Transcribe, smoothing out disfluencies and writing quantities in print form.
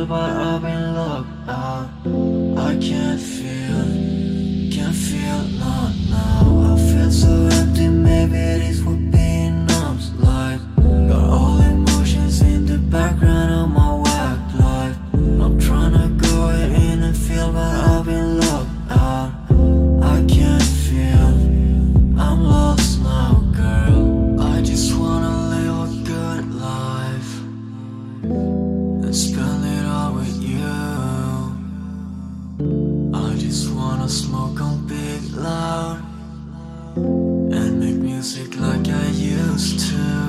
but I've been locked out. I can't feel not now. I feel so empty, maybe this would be enough. Like, got all emotions in the background of my whack life. I'm tryna go in and feel, but I've been locked out. I can't feel, I'm lost now, girl. I just wanna live a good life and spend it all with you. I just wanna smoke on big loud and make music like I used to.